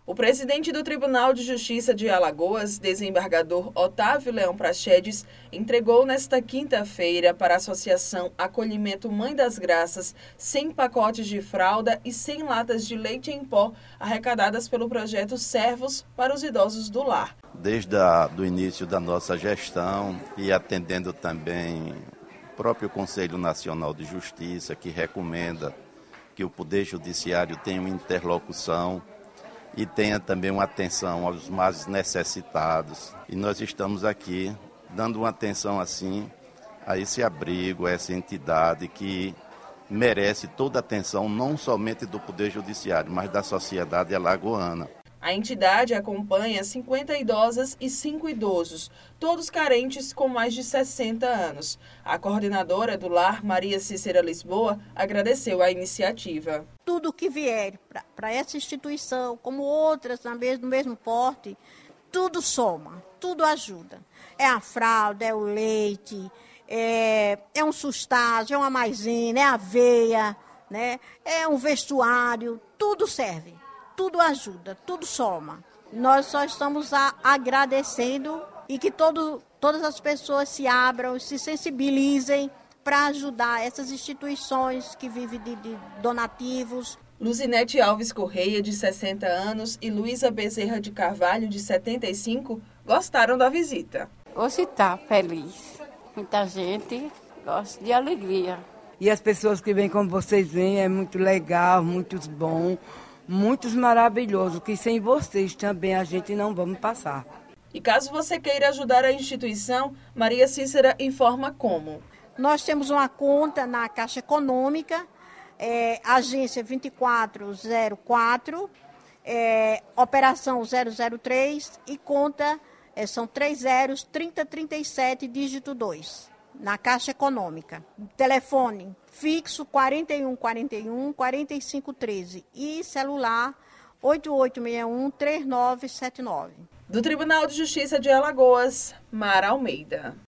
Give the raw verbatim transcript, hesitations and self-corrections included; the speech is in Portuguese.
O presidente do Tribunal de Justiça de Alagoas, desembargador Otávio Leão Praxedes, entregou nesta quinta-feira para a Associação Acolhimento Mãe das Graças cem pacotes de fralda e cem latas de leite em pó arrecadadas pelo projeto Servos para os Idosos do Lar. Desde o início da nossa gestão e atendendo também o próprio Conselho Nacional de Justiça, que recomenda que o Poder Judiciário tenha uma interlocução e tenha também uma atenção aos mais necessitados. E nós estamos aqui dando uma atenção assim a esse abrigo, a essa entidade que merece toda a atenção, não somente do Poder Judiciário, mas da sociedade alagoana. A entidade acompanha cinquenta idosas e cinco idosos, todos carentes com mais de sessenta anos. A coordenadora do lar, Maria Cícera Lisboa, agradeceu a iniciativa. Tudo que vier para essa instituição, como outras na mesmo, no mesmo porte, tudo soma, tudo ajuda. É a fralda, é o leite, é, é um sustágio, é uma maisena, é aveia, né? É um vestuário, tudo serve. Tudo ajuda, tudo soma. Nós só estamos a, agradecendo e que todo, todas as pessoas se abram, se sensibilizem para ajudar essas instituições que vivem de, de donativos. Luzinete Alves Correia, de sessenta anos, e Luísa Bezerra de Carvalho, de setenta e cinco, gostaram da visita. Hoje está feliz. Muita gente gosta de alegria. E as pessoas que vêm como vocês vêm, é muito legal, muito bom. Muitos maravilhosos, que sem vocês também a gente não vamos passar. E caso você queira ajudar a instituição, Maria Cícera informa como. Nós temos uma conta na Caixa Econômica, é, agência vinte e quatro zero quatro, é, operação zero zero três e conta, é, são três zeros, trinta trinta e sete, dígito dois. Na Caixa Econômica. Telefone fixo quarenta e um quarenta e um, quarenta e cinco treze e celular oito oito seis um, três nove sete nove. Do Tribunal de Justiça de Alagoas, Mara Almeida.